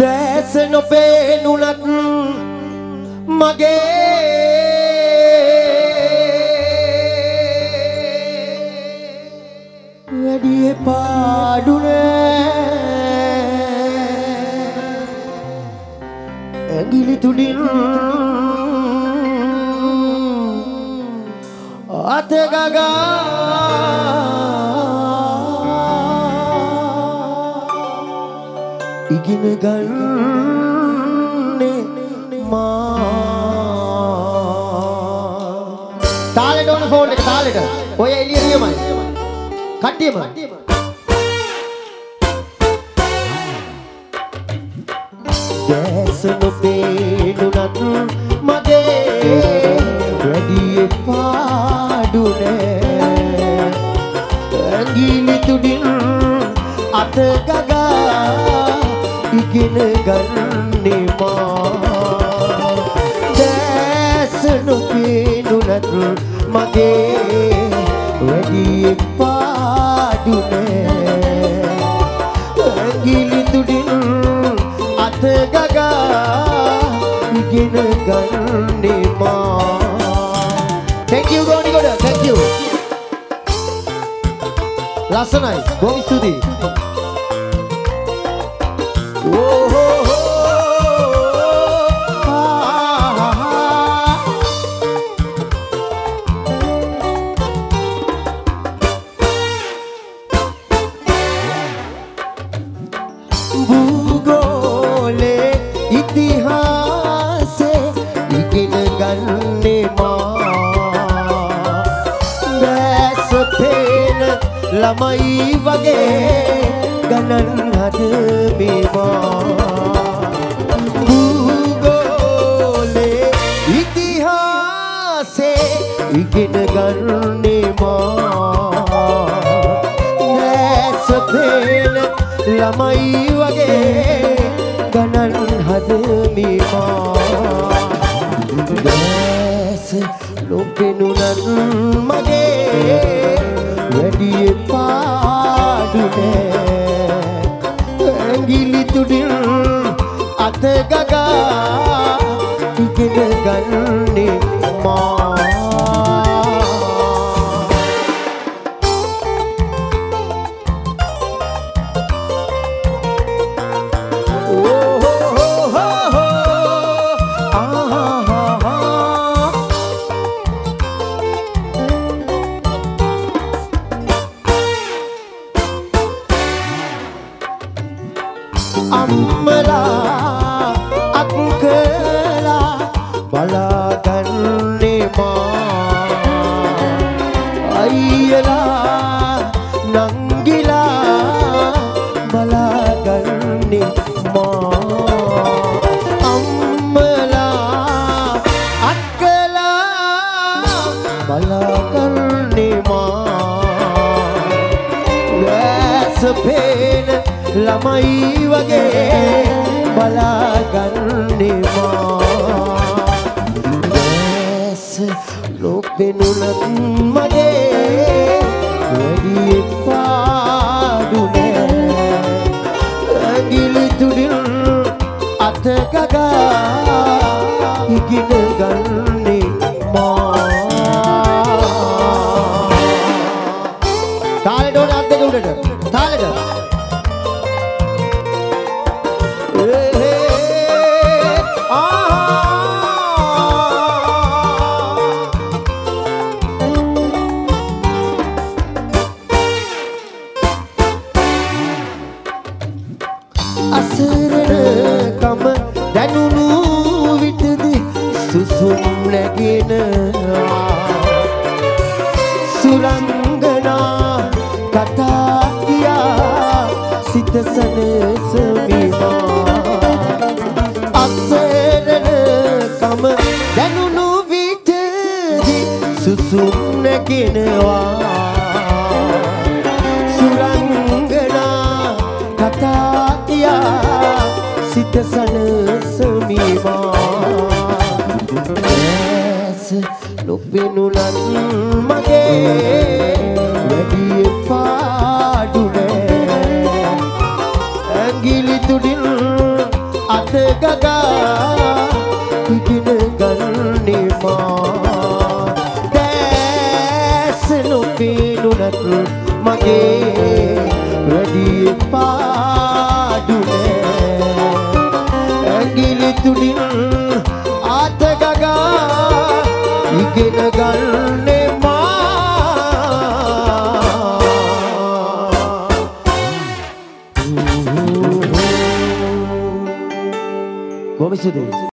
දැස නොපේනුනත් මගේ වැඩිය පාඩුනේ ඇඟිලි තුඩින් අත ගගා ඉගෙන ගන්නේ මා තාලෙට ඕන ෆෝන් එක තාලෙට ඔය එළිය නියමයි කට්ටියම දැස නොපේනුනත් මගේ වැඩිය පාඩුනේ ඇඟිලි තුඩින් අත ගගා ඉගෙන ගන්නේ මා දැස නොපේනුනත් මගේ වැඩිය පාඩුනේ ඇඟිලි තුඩින් අත ගගා ඉගෙන ගන්නේ මා thank you ගෝනිගොඩ thank you ලස්සනයි බොහොම ස්තුතියි භූගෝලේ ඉතිහාසේ ඉගෙන ගන්නේ මා දැස පේන ළමයි වගේ ගණන් හදමි මා භූගෝලේ ඉතිහාසේ ඉගෙන ගන්නේ මා දැස පේන ළමයි වගේ ගණන් හදමි මා දැස නොපෙනුනත් මගේ වැඩිය පාඩුනේ ඇඟිලි තුඩින් අත ගගා ඉගෙන ගන්නේ මා අම්මලා අක්කලා බලාගන්නේ මා අයියලා නංගිලා බලාගන්නේ මා අම්මලා අක්කලා බලාගන්නේ මා දැස පේන ළමයි වගේ බලාගන්නේ මා දැස නොපෙනුනත් මගේ වැඩිය පාඩුනේ ඇඟිලි තුඩින් අත ගගා ඉගෙන ගන්නේ මා තාලෙට ඕන අත් දෙක උඩට තාලෙට අසරණකම දැනුණු විටදී සුසුම් නැගෙනවා සුරංගනා කතා කියා සිත සනසමිමා අසරණකම දැනුණු විටදී සුසුම් නැගෙනවා සුරංගනා කතා සිත සනසමිමා දැස නොපෙනුනත් මගේ වැඩිය පාඩුනේ ඇඟිලි තුඩින් ගගා ඉගෙන ගන්නේ මා දැස නොපෙනුනත් මගේ වැඩි පාඩු නෑ ඇඟිලි තුලින් ආත ගගා ඉගෙන ගන්නේ මා